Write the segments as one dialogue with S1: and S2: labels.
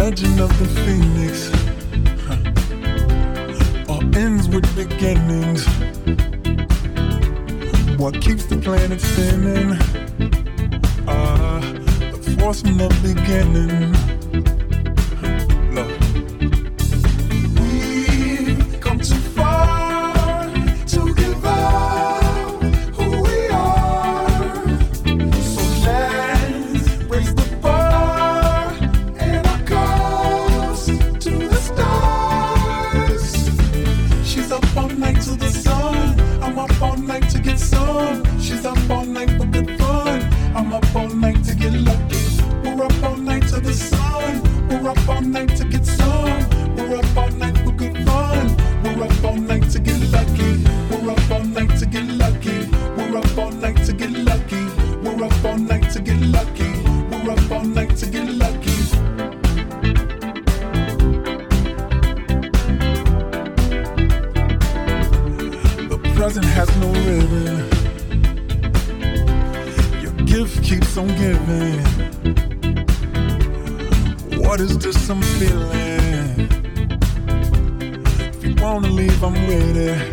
S1: legend of the phoenix all ends with beginnings. What keeps the planet spinning? The force from the beginning. Love. We've come too far to give up who we are. So let's raise the bar and our cups to the stars. She's up all night to the sun. I'm up all night to get some. She's up all night for good fun. I'm up all night to get lucky. We're up all night to the sun. We're up all night to get some. We're up all night for good fun. We're up all night to get lucky. We're up all night to get lucky. We're up all night to get lucky. We're up all night to get lucky. We're up all night to get lucky. The present has no ribbon. Your gift keeps on giving. What is this I'm feeling? If you wanna leave, I'm with it.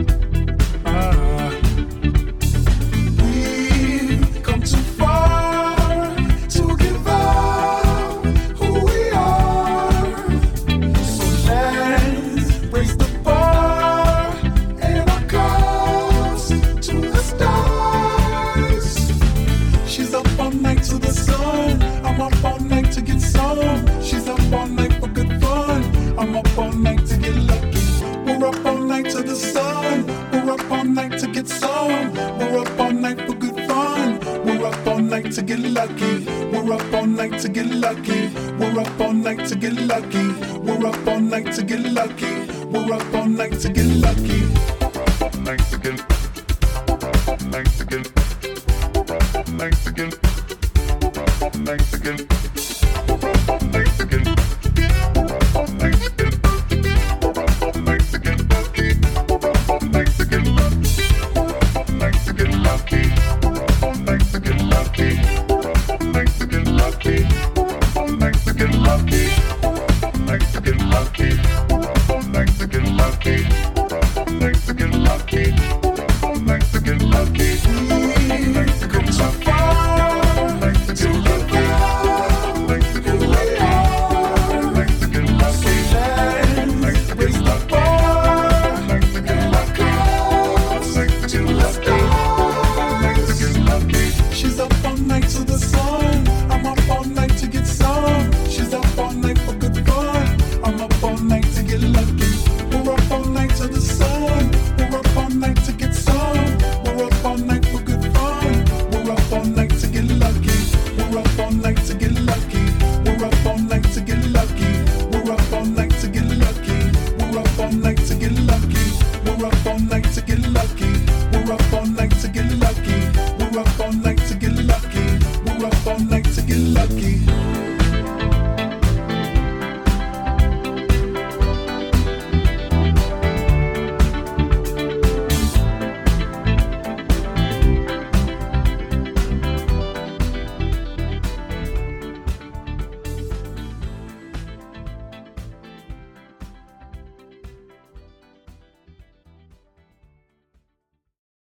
S1: We've come too far to give up who we are. So let's raise the bar and our cups to the stars. She's up all night to the sun. I'm up all night to get some. She's up all night for good fun. I'm up all night to get lucky. We're up all night to the sun. We're up all night to get some. We're up all night for good fun. We're up all night to get lucky. We're up all night to get lucky. We're up all night to get lucky. We're up all night to get lucky. We're up all night to get lucky. We're up all night to get. We're up all night to get. We're up all night to get. We're up all night to get. We're up all night to get. We're up all night to get. We're up all night to get lucky. We're up all night to get lucky. We're up all night to get lucky. We're up all night to get lucky. We're up all night to get lucky. We're up all night to get lucky. We're up all night to get lucky. We're up all night to get lucky.